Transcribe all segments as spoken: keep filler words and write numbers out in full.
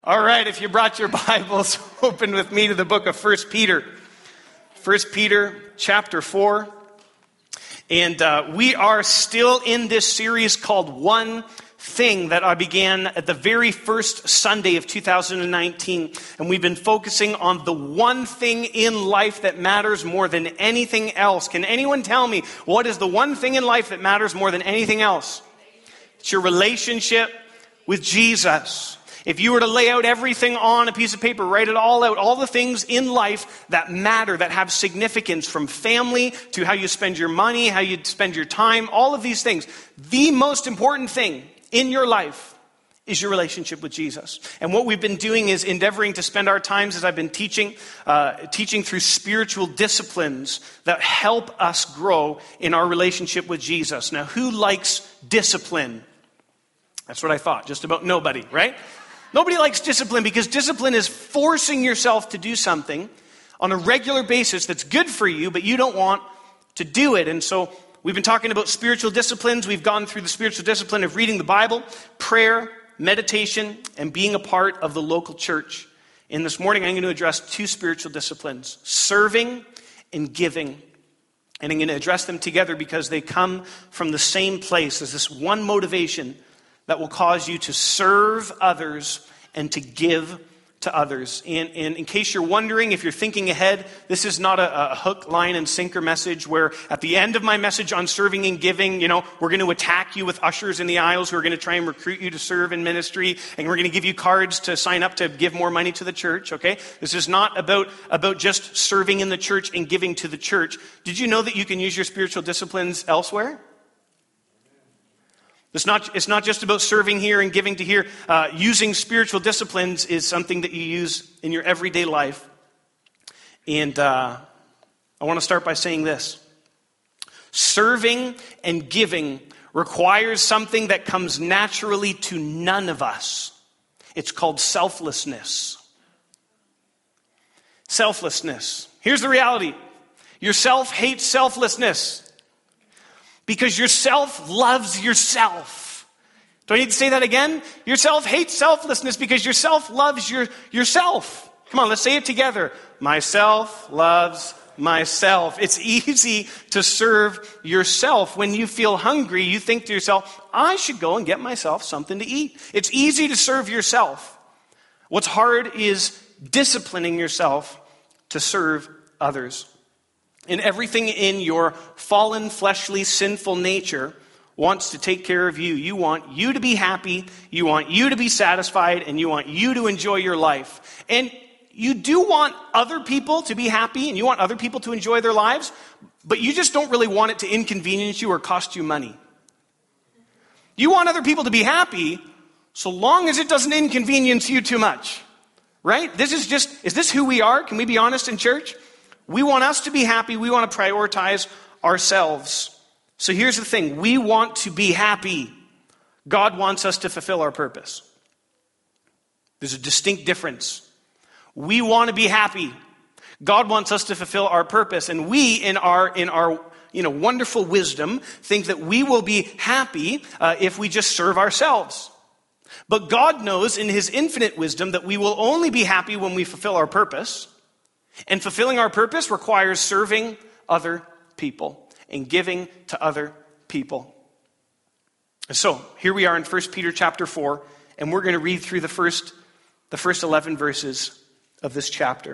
All right, if you brought your Bibles, open with me to the book of First Peter. First Peter chapter four. And uh, we are still in this series called One Thing that I began at the very first Sunday of two thousand nineteen. And we've been focusing on the one thing in life that matters more than anything else. Can anyone tell me what is the one thing in life that matters more than anything else? It's your relationship with Jesus. If you were to lay out everything on a piece of paper, write it all out, all the things in life that matter, that have significance, from family to how you spend your money, how you spend your time, all of these things, the most important thing in your life is your relationship with Jesus. And what we've been doing is endeavoring to spend our times, as I've been teaching, uh, teaching through spiritual disciplines that help us grow in our relationship with Jesus. Now, who likes discipline? That's what I thought. Just about nobody, right? Nobody likes discipline because discipline is forcing yourself to do something on a regular basis that's good for you, but you don't want to do it. And so we've been talking about spiritual disciplines. We've gone through the spiritual discipline of reading the Bible, prayer, meditation, and being a part of the local church. And this morning I'm going to address two spiritual disciplines, serving and giving. And I'm going to address them together because they come from the same place as this one motivation that will cause you to serve others and to give to others. And, and in case you're wondering, if you're thinking ahead, this is not a, a hook, line, and sinker message where at the end of my message on serving and giving, you know, we're going to attack you with ushers in the aisles who are going to try and recruit you to serve in ministry, and we're going to give you cards to sign up to give more money to the church, okay? This is not about, about just serving in the church and giving to the church. Did you know that you can use your spiritual disciplines elsewhere? It's not, it's not just about serving here and giving to here. Uh, using spiritual disciplines is something that you use in your everyday life. And uh, I want to start by saying this. Serving and giving requires something that comes naturally to none of us. It's called selflessness. Selflessness. Here's the reality. Yourself hates selflessness. Because yourself loves yourself. Do I need to say that again? Yourself hates selflessness because yourself loves your, yourself. Come on, let's say it together. Myself loves myself. It's easy to serve yourself. When you feel hungry, you think to yourself, I should go and get myself something to eat. It's easy to serve yourself. What's hard is disciplining yourself to serve others. And everything in your fallen, fleshly, sinful nature wants to take care of you. You want you to be happy, you want you to be satisfied, and you want you to enjoy your life. And you do want other people to be happy, and you want other people to enjoy their lives, but you just don't really want it to inconvenience you or cost you money. You want other people to be happy so long as it doesn't inconvenience you too much. Right? This is just, is this who we are? Can we be honest in church? We want us to be happy. We want to prioritize ourselves. So here's the thing. We want to be happy. God wants us to fulfill our purpose. There's a distinct difference. We want to be happy. God wants us to fulfill our purpose. And we, in our, in our you know, wonderful wisdom, think that we will be happy uh, if we just serve ourselves. But God knows in his infinite wisdom that we will only be happy when we fulfill our purpose. And fulfilling our purpose requires serving other people and giving to other people. So here we are in First Peter chapter four, and we're going to read through the first, the first eleven verses of this chapter. It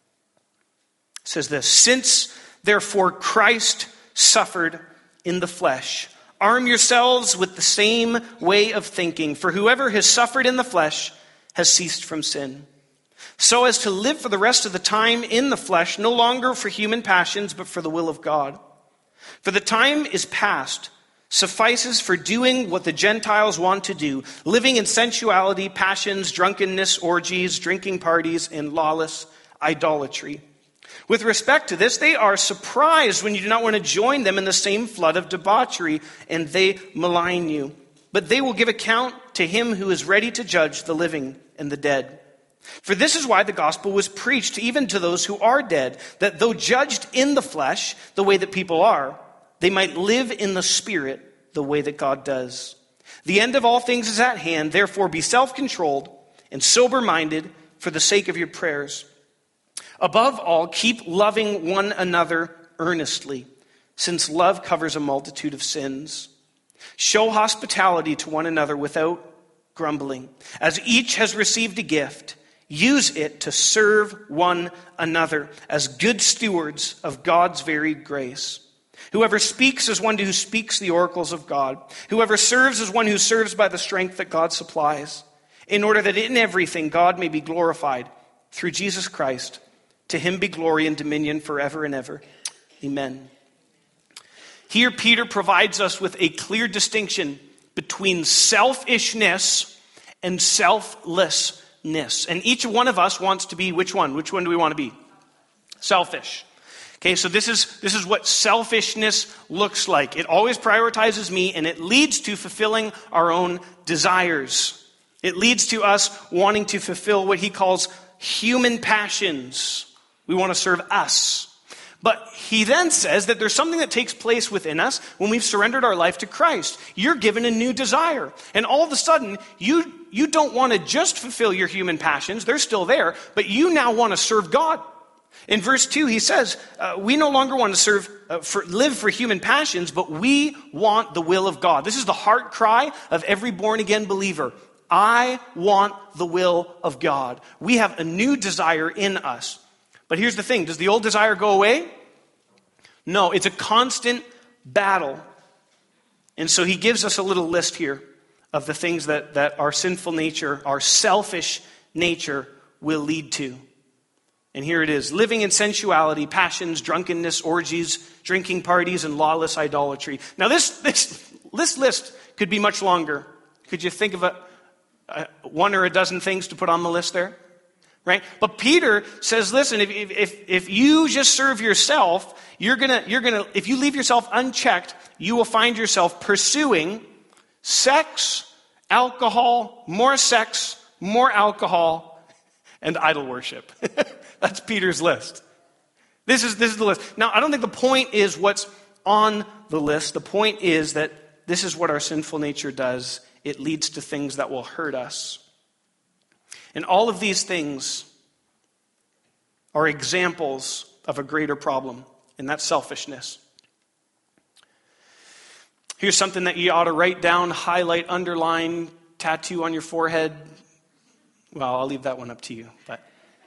says this, since therefore Christ suffered in the flesh, arm yourselves with the same way of thinking, for whoever has suffered in the flesh has ceased from sin, so as to live for the rest of the time in the flesh, no longer for human passions, but for the will of God. For the time is past, suffices for doing what the Gentiles want to do, living in sensuality, passions, drunkenness, orgies, drinking parties, and lawless idolatry. With respect to this, they are surprised when you do not want to join them in the same flood of debauchery, and they malign you. But they will give account to him who is ready to judge the living and the dead. For this is why the gospel was preached even to those who are dead, that though judged in the flesh, the way that people are, they might live in the spirit, the way that God does. The end of all things is at hand, therefore be self-controlled and sober-minded for the sake of your prayers. Above all, keep loving one another earnestly, since love covers a multitude of sins. Show hospitality to one another without grumbling. As each has received a gift, use it to serve one another as good stewards of God's varied grace. Whoever speaks is one who speaks the oracles of God. Whoever serves is one who serves by the strength that God supplies, in order that in everything God may be glorified through Jesus Christ. To him be glory and dominion forever and ever. Amen. Here Peter provides us with a clear distinction between selfishness and selflessness. And each one of us wants to be which one? Which one do we want to be? Selfish. Okay, so this is this is what selfishness looks like. It always prioritizes me, and it leads to fulfilling our own desires. It leads to us wanting to fulfill what he calls human passions. We want to serve us. But he then says that there's something that takes place within us when we've surrendered our life to Christ. You're given a new desire. And all of a sudden, you, you don't want to just fulfill your human passions. They're still there. But you now want to serve God. In verse two, he says, uh, we no longer want to serve, uh, for, live for human passions, but we want the will of God. This is the heart cry of every born-again believer. I want the will of God. We have a new desire in us. But here's the thing. Does the old desire go away? No, it's a constant battle. And so he gives us a little list here of the things that, that our sinful nature, our selfish nature will lead to. And here it is. Living in sensuality, passions, drunkenness, orgies, drinking parties, and lawless idolatry. Now this, this, this list could be much longer. Could you think of a, a, one or a dozen things to put on the list there? Right? But Peter says, listen, if, if, if you just serve yourself, you're gonna, you're gonna, if you leave yourself unchecked, you will find yourself pursuing sex, alcohol, more sex, more alcohol, and idol worship. That's Peter's list. This is, this is the list. Now, I don't think the point is what's on the list. The point is that this is what our sinful nature does. It leads to things that will hurt us. And all of these things are examples of a greater problem, and that's selfishness. Here's something that you ought to write down, highlight, underline, tattoo on your forehead. Well, I'll leave that one up to you. But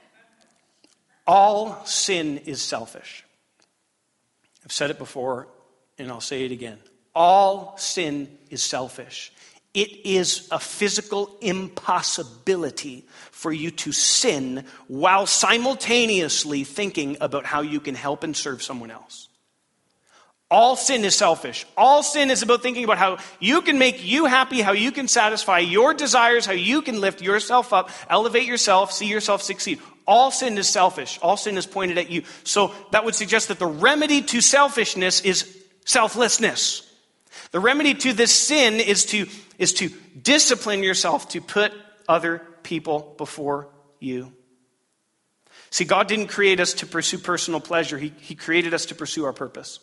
all sin is selfish. I've said it before, and I'll say it again. All sin is selfish. It is a physical impossibility for you to sin while simultaneously thinking about how you can help and serve someone else. All sin is selfish. All sin is about thinking about how you can make you happy, how you can satisfy your desires, how you can lift yourself up, elevate yourself, see yourself succeed. All sin is selfish. All sin is pointed at you. So that would suggest that the remedy to selfishness is selflessness. The remedy to this sin is to, is to discipline yourself to put other people before you. See, God didn't create us to pursue personal pleasure. He, he created us to pursue our purpose.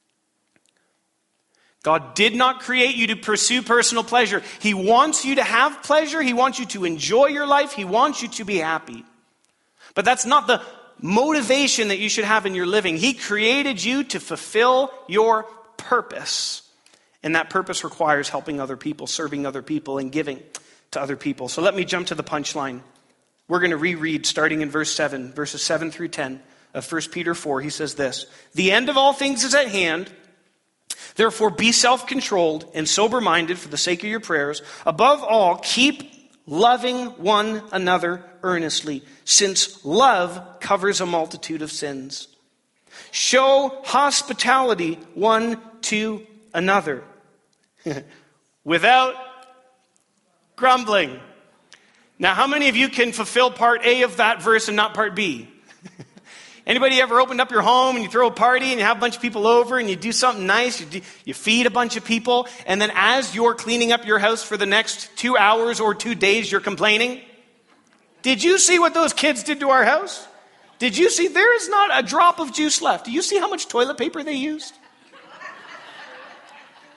God did not create you to pursue personal pleasure. He wants you to have pleasure. He wants you to enjoy your life. He wants you to be happy. But that's not the motivation that you should have in your living. He created you to fulfill your purpose. And that purpose requires helping other people, serving other people, and giving to other people. So let me jump to the punchline. We're going to reread starting in verse seven, verses seven through ten of First Peter four. He says this, "The end of all things is at hand. Therefore be self-controlled and sober-minded for the sake of your prayers. Above all, keep loving one another earnestly, since love covers a multitude of sins. Show hospitality one to another without grumbling." Now, how many of you can fulfill part A of that verse and not part B? Anybody ever opened up your home and you throw a party and you have a bunch of people over and you do something nice, you, do, you feed a bunch of people, and then as you're cleaning up your house for the next two hours or two days, you're complaining? Did you see what those kids did to our house? Did you see? There is not a drop of juice left. Do you see how much toilet paper they used?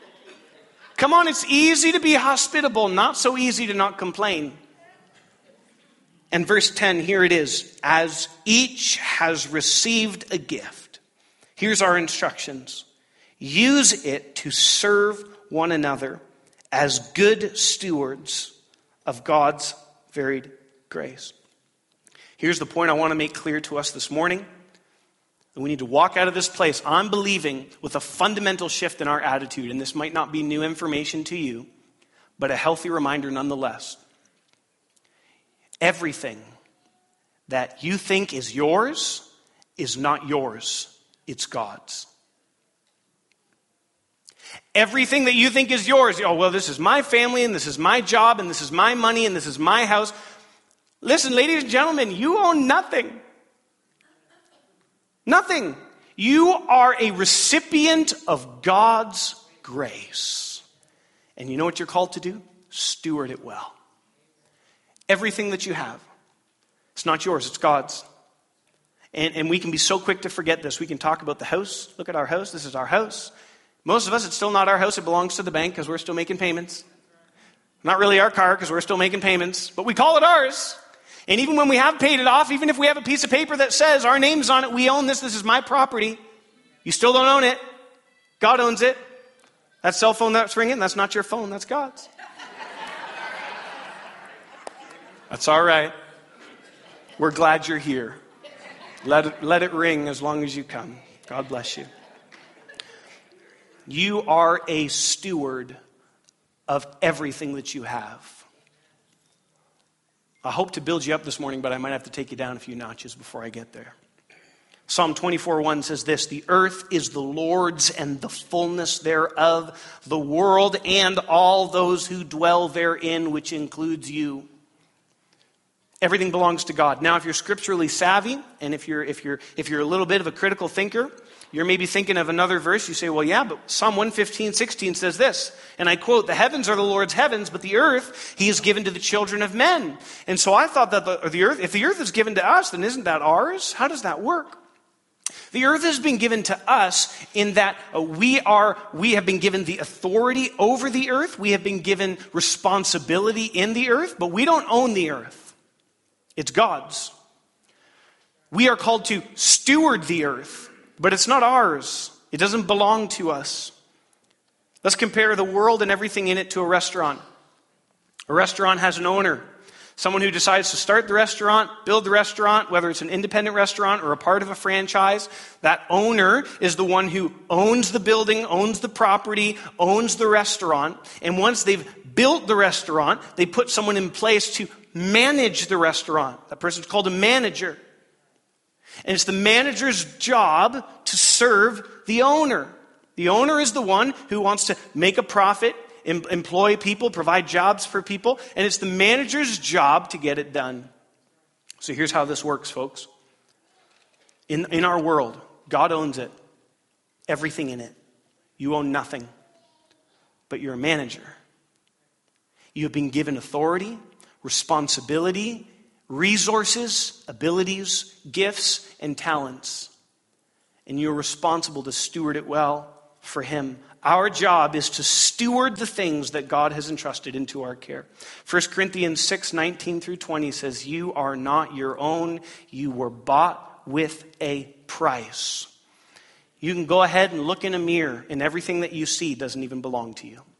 Come on, it's easy to be hospitable, not so easy to not complain. And verse ten, here it is. As each has received a gift, here's our instructions. Use it to serve one another as good stewards of God's varied grace. Here's the point I want to make clear to us this morning. We need to walk out of this place, I'm believing, with a fundamental shift in our attitude. And this might not be new information to you, but a healthy reminder nonetheless. Everything that you think is yours is not yours. It's God's. Everything that you think is yours, oh, well, this is my family, and this is my job, and this is my money, and this is my house. Listen, ladies and gentlemen, you own nothing. Nothing. You are a recipient of God's grace. And you know what you're called to do? Steward it well. Everything that you have. It's not yours, it's God's. And, and we can be so quick to forget this. We can talk about the house. Look at our house. This is our house. Most of us, it's still not our house. It belongs to the bank because we're still making payments. Not really our car because we're still making payments. But we call it ours. And even when we have paid it off, even if we have a piece of paper that says our name's on it, we own this, this is my property, you still don't own it. God owns it. That cell phone that's ringing, that's not your phone, that's God's. That's all right. We're glad you're here. Let it, let it ring as long as you come. God bless you. You are a steward of everything that you have. I hope to build you up this morning, but I might have to take you down a few notches before I get there. Psalm twenty-four one says this, the earth is the Lord's and the fullness thereof, the world and all those who dwell therein, which includes you. Everything belongs to God. Now, if you're scripturally savvy, and if you're if you're if you're a little bit of a critical thinker, you're maybe thinking of another verse. You say, well, yeah, but Psalm one fifteen, sixteen says this, and I quote, the heavens are the Lord's heavens, but the earth he has given to the children of men. And so I thought that the, the earth, if the earth is given to us, then isn't that ours? How does that work? The earth has been given to us in that we are, we have been given the authority over the earth. We have been given responsibility in the earth, but we don't own the earth. It's God's. We are called to steward the earth, but it's not ours. It doesn't belong to us. Let's compare the world and everything in it to a restaurant. A restaurant has an owner. Someone who decides to start the restaurant, build the restaurant, whether it's an independent restaurant or a part of a franchise. That owner is the one who owns the building, owns the property, owns the restaurant. And once they've built the restaurant, they put someone in place to manage the restaurant. That person's called a manager. And it's the manager's job to serve the owner. The owner is the one who wants to make a profit, em- employ people, provide jobs for people, and it's the manager's job to get it done. So here's how this works, folks. In, in our world, God owns it. Everything in it. You own nothing. But you're a manager. You have been given authority, responsibility, resources, abilities, gifts, and talents. And you're responsible to steward it well for Him. Our job is to steward the things that God has entrusted into our care. First Corinthians six, nineteen through twenty says, you are not your own. You were bought with a price. You can go ahead and look in a mirror, and everything that you see doesn't even belong to you.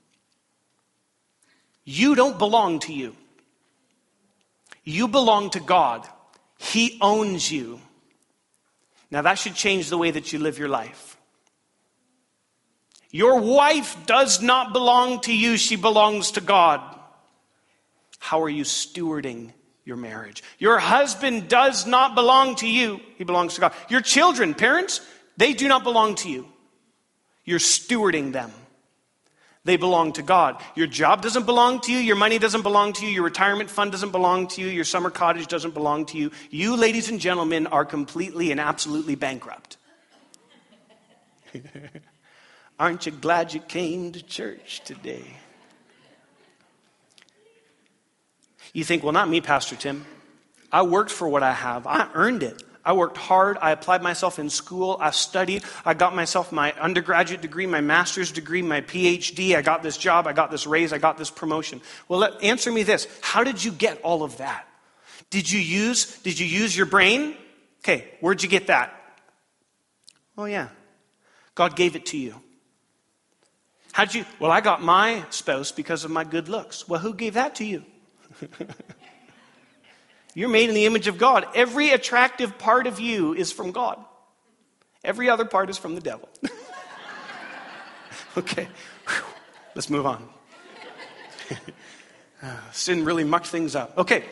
You don't belong to you. You belong to God. He owns you. Now that should change the way that you live your life. Your wife does not belong to you. She belongs to God. How are you stewarding your marriage? Your husband does not belong to you. He belongs to God. Your children, parents, they do not belong to you. You're stewarding them. They belong to God. Your job doesn't belong to you. Your money doesn't belong to you. Your retirement fund doesn't belong to you. Your summer cottage doesn't belong to you. You, ladies and gentlemen, are completely and absolutely bankrupt. Aren't you glad you came to church today? You think, well, not me, Pastor Tim. I worked for what I have. I earned it. I worked hard. I applied myself in school. I studied. I got myself my undergraduate degree, my master's degree, my P H D. I got this job. I got this raise. I got this promotion. Well, let, answer me this. How did you get all of that? Did you use, did you use your brain? Okay, where'd you get that? Oh yeah, God gave it to you. How'd you, well, I got my spouse because of my good looks. Well, who gave that to you? You're made in the image of God. Every attractive part of you is from God. Every other part is from the devil. Okay, whew. Let's move on. Sin really mucked things up. Okay.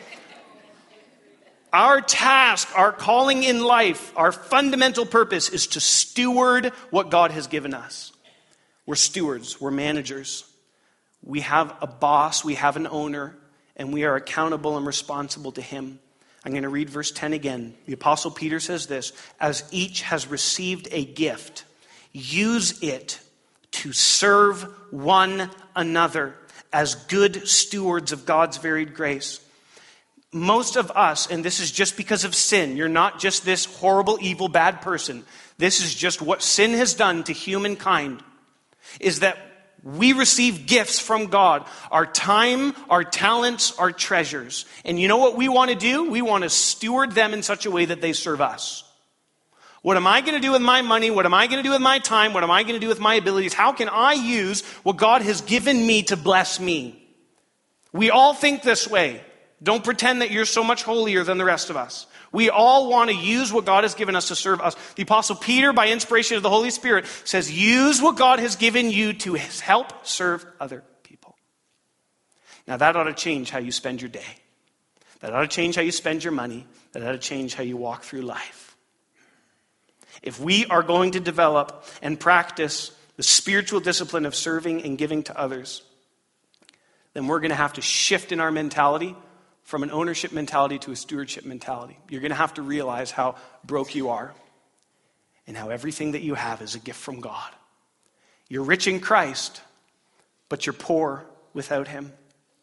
Our task, our calling in life, our fundamental purpose is to steward what God has given us. We're stewards. We're managers. We have a boss. We have an owner. And we are accountable and responsible to him. I'm going to read verse ten again. The Apostle Peter says this, as each has received a gift, use it to serve one another as good stewards of God's varied grace. Most of us, and this is just because of sin, you're not just this horrible, evil, bad person. This is just what sin has done to humankind, is that we receive gifts from God, our time, our talents, our treasures. And you know what we want to do? We want to steward them in such a way that they serve us. What am I going to do with my money? What am I going to do with my time? What am I going to do with my abilities? How can I use what God has given me to bless me? We all think this way. Don't pretend that you're so much holier than the rest of us. We all want to use what God has given us to serve us. The Apostle Peter, by inspiration of the Holy Spirit, says, use what God has given you to help serve other people. Now that ought to change how you spend your day. That ought to change how you spend your money. That ought to change how you walk through life. If we are going to develop and practice the spiritual discipline of serving and giving to others, then we're going to have to shift in our mentality from an ownership mentality to a stewardship mentality. You're going to have to realize how broke you are and how everything that you have is a gift from God. You're rich in Christ, but you're poor without him.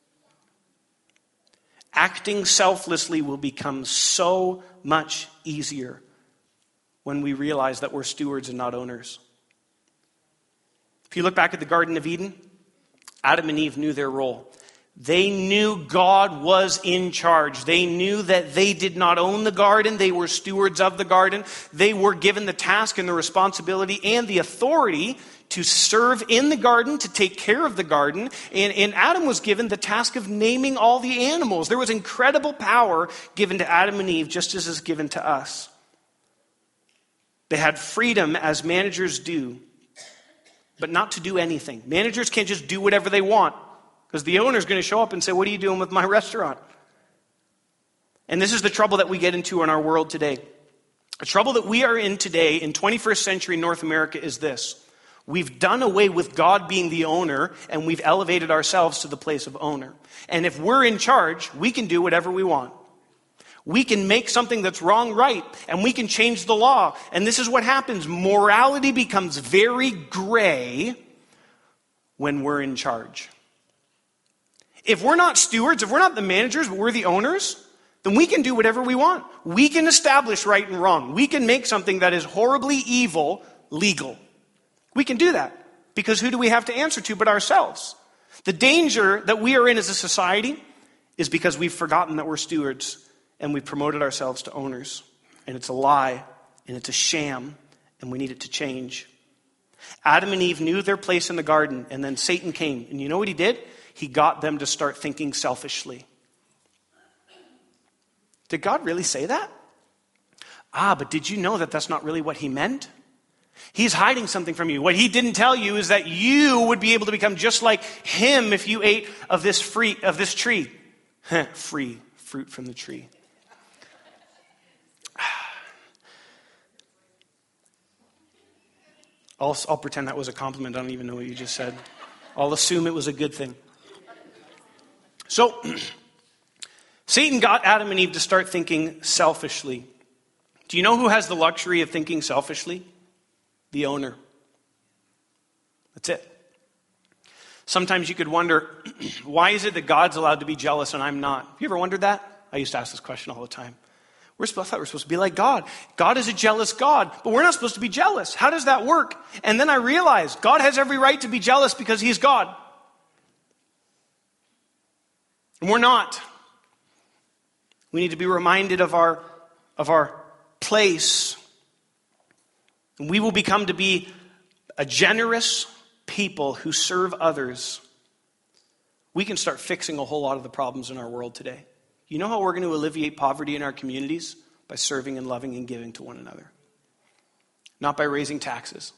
Acting selflessly will become so much easier when we realize that we're stewards and not owners. If you look back at the Garden of Eden, Adam and Eve knew their role. They knew God was in charge. They knew that they did not own the garden. They were stewards of the garden. They were given the task and the responsibility and the authority to serve in the garden, to take care of the garden. And, and Adam was given the task of naming all the animals. There was incredible power given to Adam and Eve, just as is given to us. They had freedom as managers do, but not to do anything. Managers can't just do whatever they want, because the owner's going to show up and say, what are you doing with my restaurant? And this is the trouble that we get into in our world today. The trouble that we are in today in twenty-first century North America is this. We've done away with God being the owner, and we've elevated ourselves to the place of owner. And if we're in charge, we can do whatever we want. We can make something that's wrong right, and we can change the law. And this is what happens. Morality becomes very gray when we're in charge. If we're not stewards, if we're not the managers, but we're the owners, then we can do whatever we want. We can establish right and wrong. We can make something that is horribly evil legal. We can do that, because who do we have to answer to but ourselves? The danger that we are in as a society is because we've forgotten that we're stewards and we've promoted ourselves to owners. And it's a lie, and it's a sham, and we need it to change. Adam and Eve knew their place in the garden, and then Satan came. And you know what he did? He got them to start thinking selfishly. Did God really say that? Ah, but did you know that that's not really what he meant? He's hiding something from you. What he didn't tell you is that you would be able to become just like him if you ate of this free of this tree. Free fruit from the tree. I'll, I'll pretend that was a compliment. I don't even know what you just said. I'll assume it was a good thing. So, Satan got Adam and Eve to start thinking selfishly. Do you know who has the luxury of thinking selfishly? The owner. That's it. Sometimes you could wonder, why is it that God's allowed to be jealous and I'm not? Have you ever wondered that? I used to ask this question all the time. We're supposed, I thought we're supposed to be like God. God is a jealous God, but we're not supposed to be jealous. How does that work? And then I realized God has every right to be jealous because he's God. And we're not. We need to be reminded of our, of our place. And we will become to be a generous people who serve others. We can start fixing a whole lot of the problems in our world today. You know how we're going to alleviate poverty in our communities? By serving and loving and giving to one another. Not by raising taxes.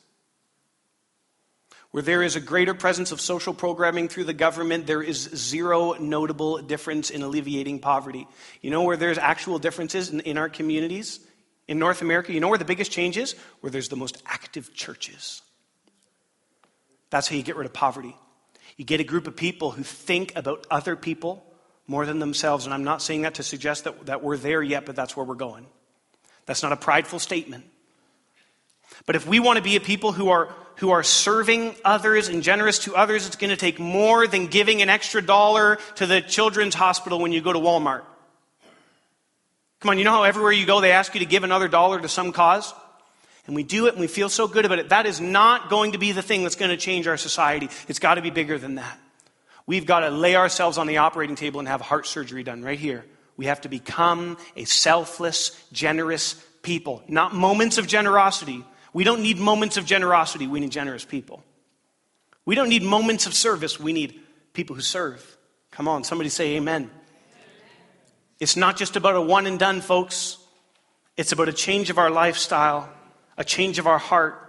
Where there is a greater presence of social programming through the government, there is zero notable difference in alleviating poverty. You know where there's actual differences in, in our communities? In North America, you know where the biggest change is? Where there's the most active churches. That's how you get rid of poverty. You get a group of people who think about other people more than themselves. And I'm not saying that to suggest that, that we're there yet, but that's where we're going. That's not a prideful statement. But if we want to be a people who are who are serving others and generous to others, it's going to take more than giving an extra dollar to the children's hospital when you go to Walmart. Come on, you know how everywhere you go they ask you to give another dollar to some cause? And we do it and we feel so good about it. That is not going to be the thing that's going to change our society. It's got to be bigger than that. We've got to lay ourselves on the operating table and have heart surgery done right here. We have to become a selfless, generous people. Not moments of generosity. We don't need moments of generosity. We need generous people. We don't need moments of service. We need people who serve. Come on, somebody say amen. Amen. It's not just about a one and done, folks. It's about a change of our lifestyle, a change of our heart.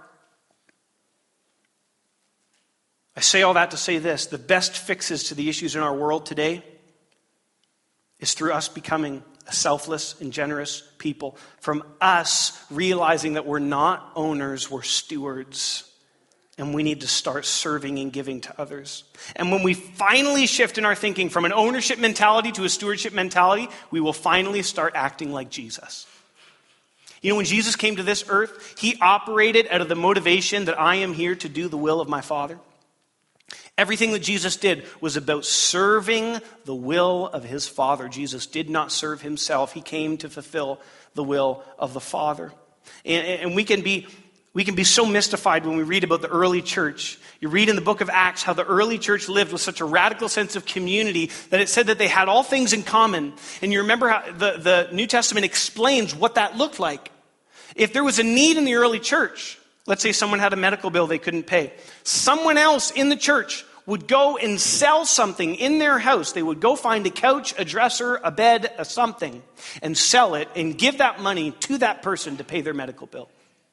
I say all that to say this. The best fixes to the issues in our world today is through us becoming a selfless and generous people. From us realizing that we're not owners, we're stewards. And we need to start serving and giving to others. And when we finally shift in our thinking from an ownership mentality to a stewardship mentality, we will finally start acting like Jesus. You know, when Jesus came to this earth, he operated out of the motivation that I am here to do the will of my Father. Everything that Jesus did was about serving the will of his Father. Jesus did not serve himself. He came to fulfill the will of the Father. And, and we can be we can be so mystified when we read about the early church. You read in the book of Acts how the early church lived with such a radical sense of community that it said that they had all things in common. And you remember how the, the New Testament explains what that looked like. If there was a need in the early church, let's say someone had a medical bill they couldn't pay, someone else in the church would go and sell something in their house. They would go find a couch, a dresser, a bed, a something, and sell it and give that money to that person to pay their medical bill.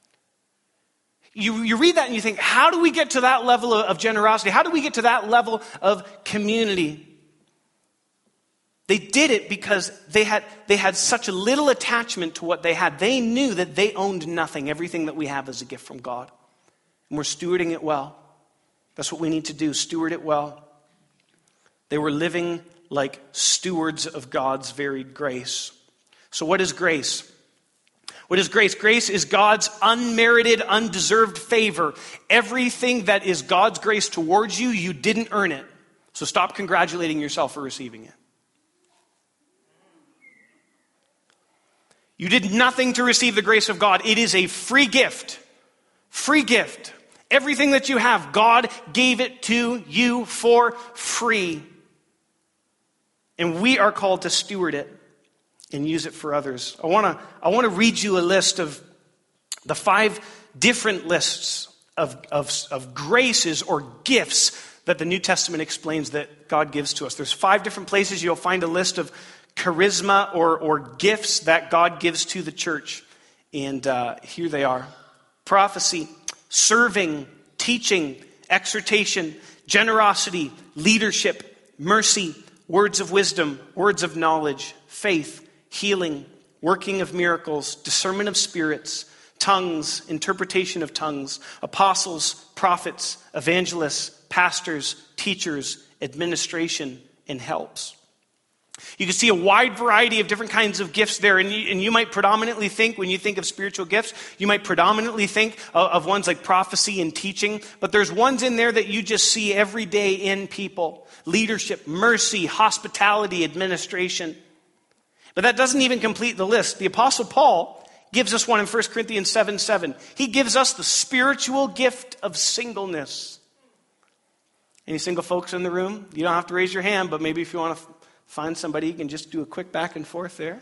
You, you read that and you think, how do we get to that level of, of generosity? How do we get to that level of community? They did it because they had, they had such a little attachment to what they had. They knew that they owned nothing. Everything that we have is a gift from God. And we're stewarding it well. That's what we need to do, steward it well. They were living like stewards of God's varied grace. So what is grace? What is grace? Grace is God's unmerited, undeserved favor. Everything that is God's grace towards you, you didn't earn it. So stop congratulating yourself for receiving it. You did nothing to receive the grace of God. It is a free gift. Free gift. Everything that you have, God gave it to you for free. And we are called to steward it and use it for others. I want to I want to read you a list of the five different lists of, of, of graces or gifts that the New Testament explains that God gives to us. There's five different places you'll find a list of charisma or, or gifts that God gives to the church. And uh, here they are. Prophecy, serving, teaching, exhortation, generosity, leadership, mercy, words of wisdom, words of knowledge, faith, healing, working of miracles, discernment of spirits, tongues, interpretation of tongues, apostles, prophets, evangelists, pastors, teachers, administration, and helps. You can see a wide variety of different kinds of gifts there. And you, and you might predominantly think, when you think of spiritual gifts, you might predominantly think of, of ones like prophecy and teaching. But there's ones in there that you just see every day in people. Leadership, mercy, hospitality, administration. But that doesn't even complete the list. The Apostle Paul gives us one in First Corinthians seven seven. He gives us the spiritual gift of singleness. Any single folks in the room? You don't have to raise your hand, but maybe if you want to Find somebody you can just do a quick back and forth there.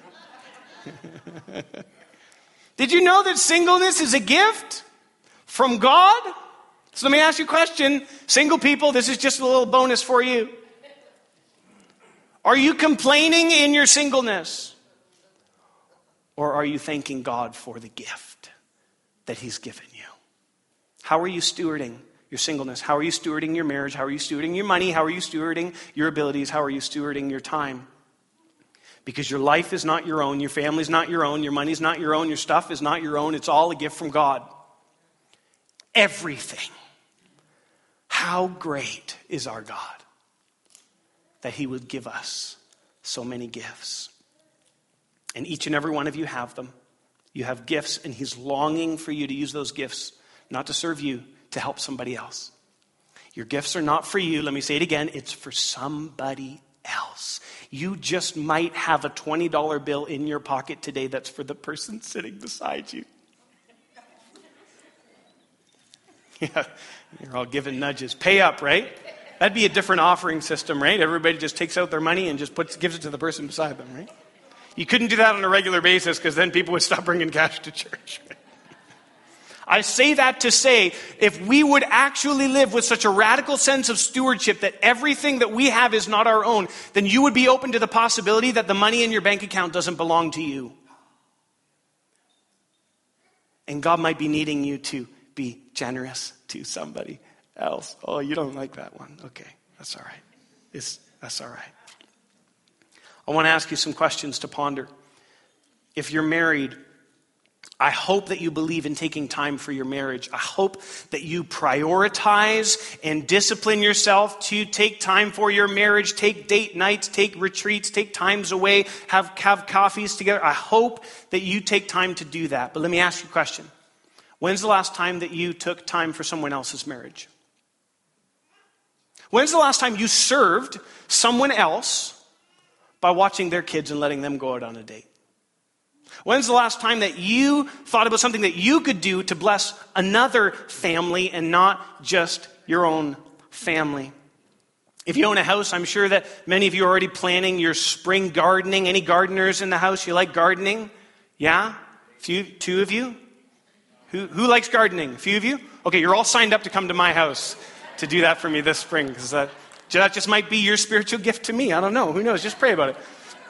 Did you know that singleness is a gift from God? So let me ask you a question. Single people, this is just a little bonus for you. Are you complaining in your singleness? Or are you thanking God for the gift that he's given you? How are you stewarding your singleness? How are you stewarding your marriage? How are you stewarding your money? How are you stewarding your abilities? How are you stewarding your time? Because your life is not your own, your family's not your own, your money's not your own, your stuff is not your own. It's all a gift from God. Everything. How great is our God that he would give us so many gifts. And each and every one of you have them. You have gifts, and he's longing for you to use those gifts, not to serve you, to help somebody else. Your gifts are not for you. Let me say it again. It's for somebody else. You just might have a twenty dollar bill in your pocket today that's for the person sitting beside you. Yeah, you're all giving nudges. Pay up, right? That'd be a different offering system, right? Everybody just takes out their money and just puts gives it to the person beside them, right? You couldn't do that on a regular basis because then people would stop bringing cash to church. I say that to say, if we would actually live with such a radical sense of stewardship that everything that we have is not our own, then you would be open to the possibility that the money in your bank account doesn't belong to you. And God might be needing you to be generous to somebody else. Oh, you don't like that one. Okay, that's all right. It's, that's all right. I want to ask you some questions to ponder. If you're married, I hope that you believe in taking time for your marriage. I hope that you prioritize and discipline yourself to take time for your marriage, take date nights, take retreats, take times away, have, have coffees together. I hope that you take time to do that. But let me ask you a question. When's the last time that you took time for someone else's marriage? When's the last time you served someone else by watching their kids and letting them go out on a date? When's the last time that you thought about something that you could do to bless another family and not just your own family? If you own a house, I'm sure that many of you are already planning your spring gardening. Any gardeners in the house? You like gardening? Yeah? A few, two of you? Who, who likes gardening? A few of you? Okay, you're all signed up to come to my house to do that for me this spring, because that, that just might be your spiritual gift to me. I don't know. Who knows? Just pray about it.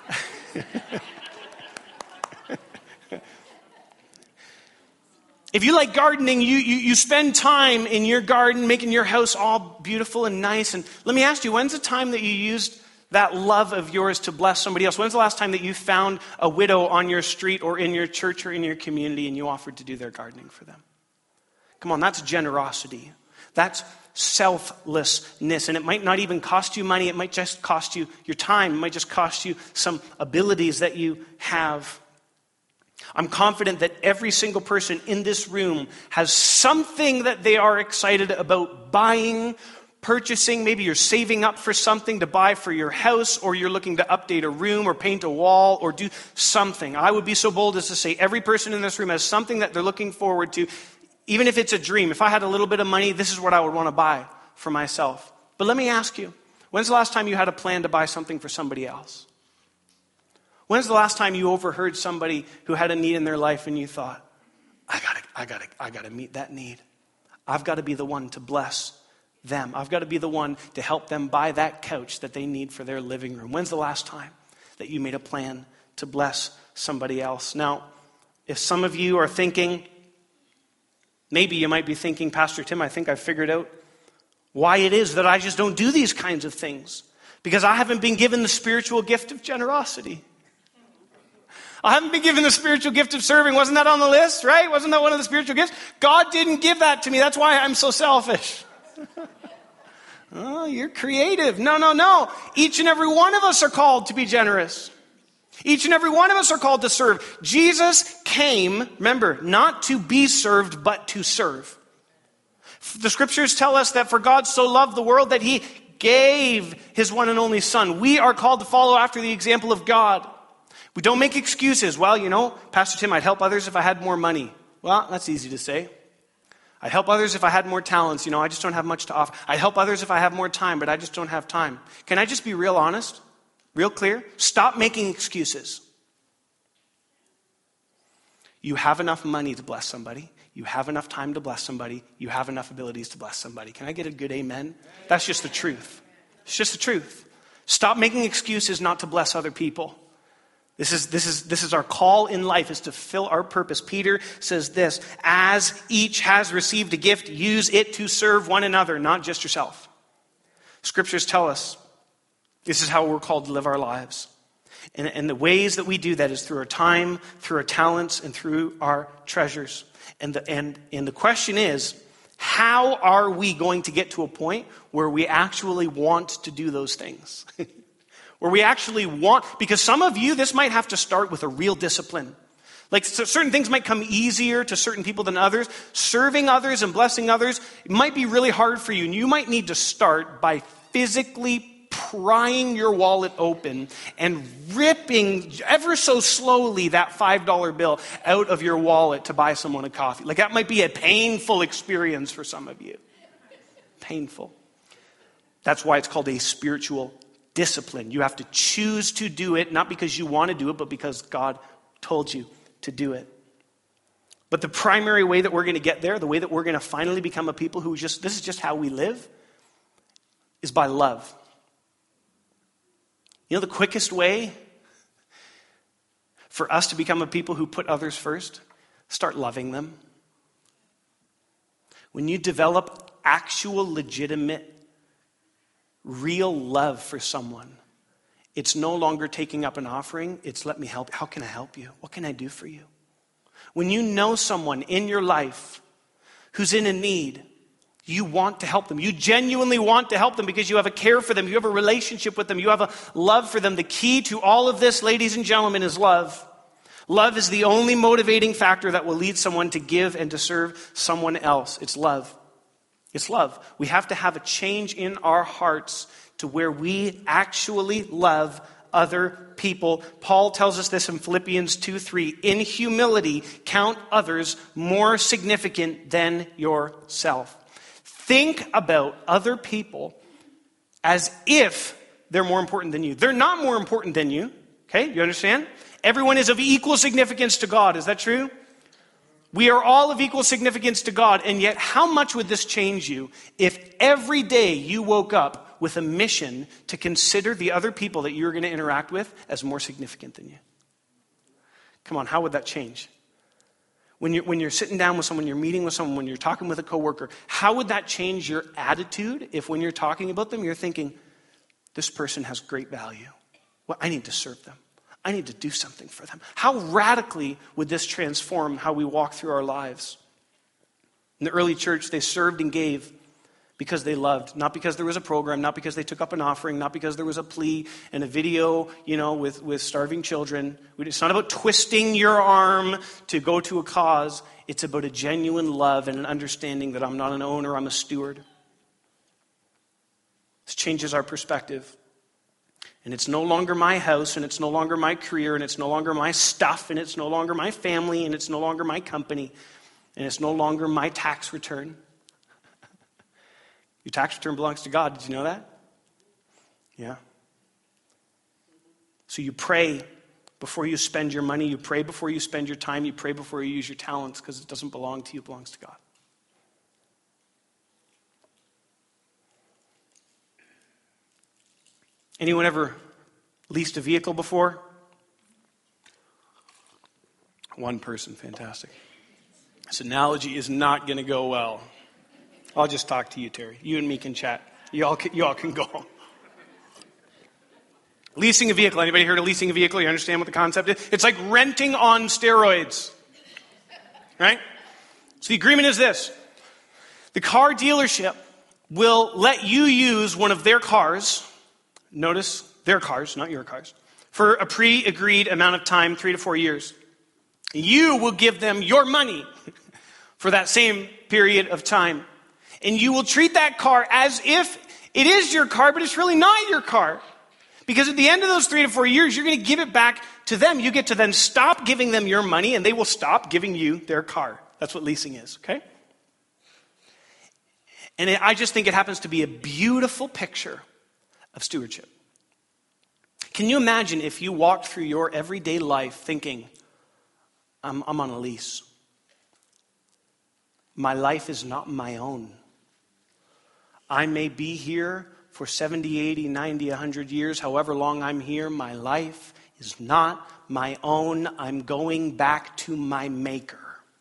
If you like gardening, you, you, you spend time in your garden making your house all beautiful and nice. And let me ask you, when's the time that you used that love of yours to bless somebody else? When's the last time that you found a widow on your street or in your church or in your community and you offered to do their gardening for them? Come on, that's generosity. That's selflessness. And it might not even cost you money. It might just cost you your time. It might just cost you some abilities that you have. I'm confident that every single person in this room has something that they are excited about buying, purchasing. Maybe you're saving up for something to buy for your house, or you're looking to update a room or paint a wall or do something. I would be so bold as to say every person in this room has something that they're looking forward to, even if it's a dream. If I had a little bit of money, this is what I would want to buy for myself. But let me ask you, when's the last time you had a plan to buy something for somebody else? When's the last time you overheard somebody who had a need in their life and you thought, I gotta, I gotta, I gotta meet that need. I've got to be the one to bless them. I've got to be the one to help them buy that couch that they need for their living room. When's the last time that you made a plan to bless somebody else? Now, if some of you are thinking, maybe you might be thinking, Pastor Tim, I think I've figured out why it is that I just don't do these kinds of things. Because I haven't been given the spiritual gift of generosity. I haven't been given the spiritual gift of serving. Wasn't that on the list, right? Wasn't that one of the spiritual gifts? God didn't give that to me. That's why I'm so selfish. Oh, you're creative. No, no, no. Each and every one of us are called to be generous. Each and every one of us are called to serve. Jesus came, remember, not to be served, but to serve. The scriptures tell us that for God so loved the world that he gave his one and only son. We are called to follow after the example of God. We don't make excuses. Well, you know, Pastor Tim, I'd help others if I had more money. Well, that's easy to say. I'd help others if I had more talents. You know, I just don't have much to offer. I'd help others if I have more time, but I just don't have time. Can I just be real honest? Real clear. Stop making excuses. You have enough money to bless somebody. You have enough time to bless somebody. You have enough abilities to bless somebody. Can I get a good amen? That's just the truth. It's just the truth. Stop making excuses not to bless other people. This is, this is, this is our call in life, is to fill our purpose. Peter says this, as each has received a gift, use it to serve one another, not just yourself. Scriptures tell us this is how we're called to live our lives. And, and the ways that we do that is through our time, through our talents, and through our treasures. And the, and, and the question is, how are we going to get to a point where we actually want to do those things? Where we actually want, because some of you, this might have to start with a real discipline. Like so certain things might come easier to certain people than others. Serving others and blessing others, it might be really hard for you. And you might need to start by physically prying your wallet open and ripping ever so slowly that five dollar bill out of your wallet to buy someone a coffee. Like that might be a painful experience for some of you. Painful. That's why it's called a spiritual discipline. You have to choose to do it, not because you want to do it, but because God told you to do it. But the primary way that we're going to get there, the way that we're going to finally become a people who just, this is just how we live, is by love. You know the quickest way for us to become a people who put others first? Start loving them. When you develop actual, legitimate, real love for someone, it's no longer taking up an offering. It's let me help. How can I help you? What can I do for you? When you know someone in your life who's in a need, you want to help them. You genuinely want to help them because you have a care for them. You have a relationship with them. You have a love for them. The key to all of this, ladies and gentlemen, is love. Love is the only motivating factor that will lead someone to give and to serve someone else. It's love. It's love. We have to have a change in our hearts to where we actually love other people. Paul tells us this in Philippians two three. In humility, count others more significant than yourself. Think about other people as if they're more important than you. They're not more important than you. Okay, you understand? Everyone is of equal significance to God. Is that true? We are all of equal significance to God. And yet, how much would this change you if every day you woke up with a mission to consider the other people that you're going to interact with as more significant than you? Come on, how would that change? When you're, when you're sitting down with someone, you're meeting with someone, when you're talking with a coworker, how would that change your attitude if when you're talking about them, you're thinking, this person has great value. Well, I need to serve them. I need to do something for them. How radically would this transform how we walk through our lives? In the early church, they served and gave because they loved, not because there was a program, not because they took up an offering, not because there was a plea and a video, you know, with, with starving children. It's not about twisting your arm to go to a cause. It's about a genuine love and an understanding that I'm not an owner, I'm a steward. This changes our perspective. And it's no longer my house, and it's no longer my career, and it's no longer my stuff, and it's no longer my family, and it's no longer my company, and it's no longer my tax return. Your tax return belongs to God. Did you know that? Yeah. So you pray before you spend your money. You pray before you spend your time. You pray before you use your talents because it doesn't belong to you. It belongs to God. Anyone ever leased a vehicle before? One person. Fantastic. This analogy is not going to go well. I'll just talk to you, Terry. You and me can chat. You all can, you all can go. Leasing a vehicle. Anybody heard of leasing a vehicle? You understand what the concept is? It's like renting on steroids. Right? So the agreement is this. The car dealership will let you use one of their cars. Notice, their cars, not your cars. For a pre-agreed amount of time, three to four years. You will give them your money for that same period of time. And you will treat that car as if it is your car, but it's really not your car. Because at the end of those three to four years, you're going to give it back to them. You get to then stop giving them your money, and they will stop giving you their car. That's what leasing is, okay? And it, I just think it happens to be a beautiful picture of stewardship. Can you imagine if you walked through your everyday life thinking, I'm, I'm on a lease. My life is not my own. I may be here for seventy, eighty, ninety, one hundred years, however long I'm here. My life is not my own. I'm going back to my Maker.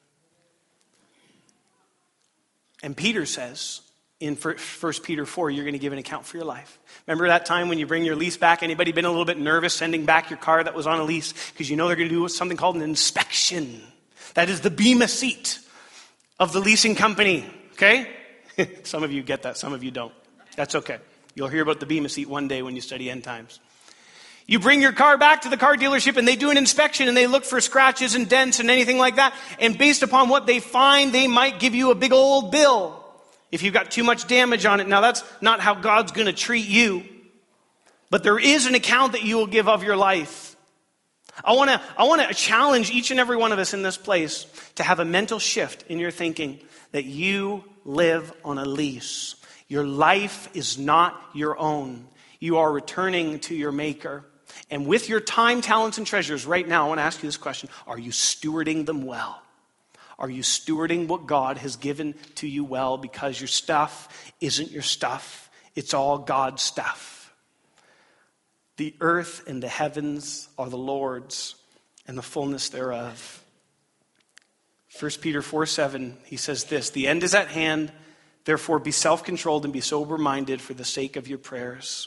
And Peter says in First Peter four, you're going to give an account for your life. Remember that time when you bring your lease back? Anybody been a little bit nervous sending back your car that was on a lease? Because you know they're going to do something called an inspection. That is the bema seat of the leasing company. Okay? Some of you get that. Some of you don't. That's okay. You'll hear about the bema seat one day when you study end times. You bring your car back to the car dealership and they do an inspection and they look for scratches and dents and anything like that. And based upon what they find, they might give you a big old bill if you've got too much damage on it. Now, that's not how God's going to treat you. But there is an account that you will give of your life. I want to I want to challenge each and every one of us in this place to have a mental shift in your thinking that you live on a lease. Your life is not your own. You are returning to your Maker. And with your time, talents, and treasures right now, I want to ask you this question. Are you stewarding them well? Are you stewarding what God has given to you well? Because your stuff isn't your stuff. It's all God's stuff. The earth and the heavens are the Lord's and the fullness thereof. First Peter four seven, he says this, the end is at hand, therefore be self-controlled and be sober-minded for the sake of your prayers.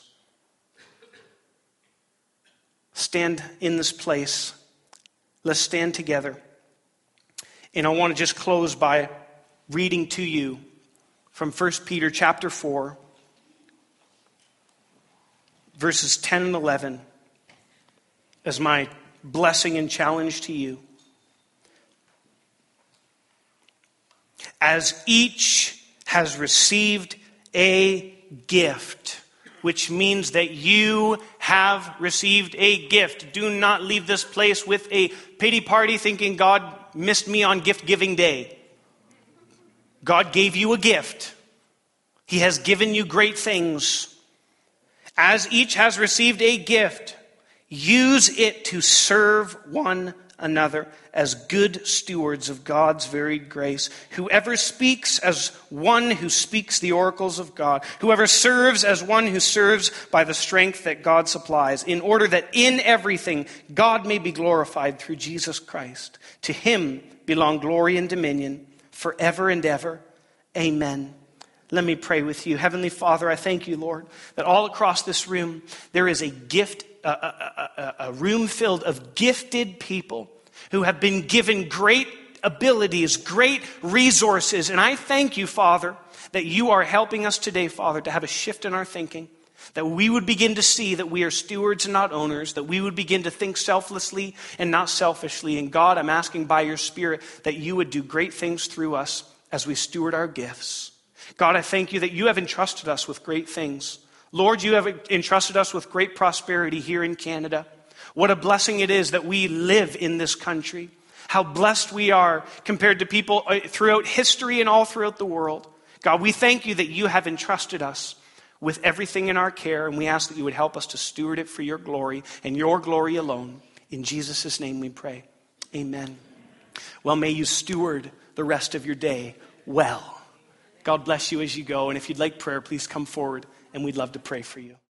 Stand in this place. Let's stand together. And I want to just close by reading to you from First Peter chapter four, verses ten and eleven, as my blessing and challenge to you. As each has received a gift, which means that you have received a gift. Do not leave this place with a pity party thinking God missed me on gift giving day. God gave you a gift. He has given you great things. As each has received a gift, use it to serve one another as good stewards of God's varied grace. Whoever speaks as one who speaks the oracles of God. Whoever serves as one who serves by the strength that God supplies, in order that in everything God may be glorified through Jesus Christ. To him belong glory and dominion forever and ever. Amen. Let me pray with you. Heavenly Father, I thank you, Lord, that all across this room there is a gift, a, a, a, a room filled of gifted people who have been given great abilities, great resources. And I thank you, Father, that you are helping us today, Father, to have a shift in our thinking, that we would begin to see that we are stewards and not owners, that we would begin to think selflessly and not selfishly. And God, I'm asking by your Spirit that you would do great things through us as we steward our gifts. God, I thank you that you have entrusted us with great things. Lord, you have entrusted us with great prosperity here in Canada. What a blessing it is that we live in this country. How blessed we are compared to people throughout history and all throughout the world. God, we thank you that you have entrusted us with everything in our care, and we ask that you would help us to steward it for your glory and your glory alone. In Jesus' name we pray. Amen. Well, may you steward the rest of your day well. God bless you as you go. And if you'd like prayer, please come forward and we'd love to pray for you.